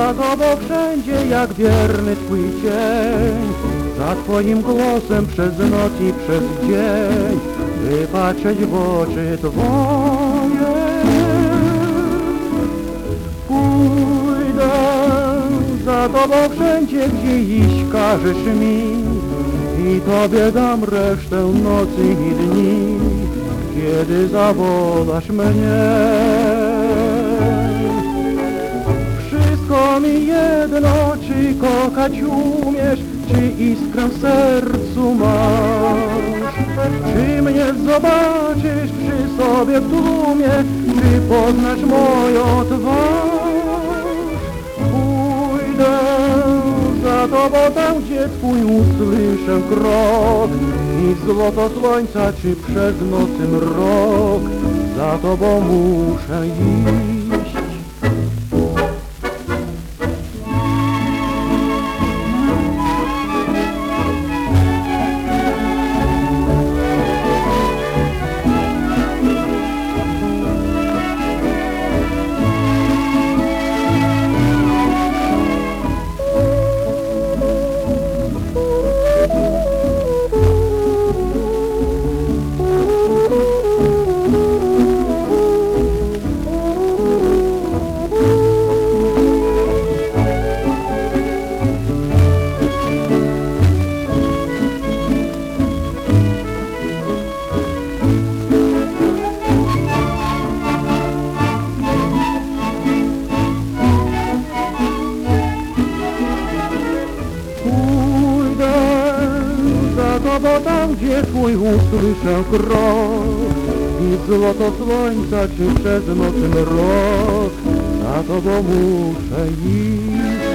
za tobą wszędzie jak wierny twój cień, za twoim głosem przez noc i przez dzień, by patrzeć w oczy twoje. Pójdę za tobą wszędzie, gdzie iść każesz mi, i tobie dam resztę nocy i dni, kiedy zawolasz mnie. Wszystko mi jedno, czy kochać umiesz, czy iskrę w sercu masz. Czy mnie zobaczysz przy sobie w tłumie, czy poznasz moją twarz. Pójdę za tobą tam, gdzie twój usłyszę krok, i złoto słońca, czy przez nocy mrok, za tobą muszę iść. Bo tam, gdzie twój usłyszę krok, i złoto słońca, czy przez nocy mrok, za tobą muszę iść.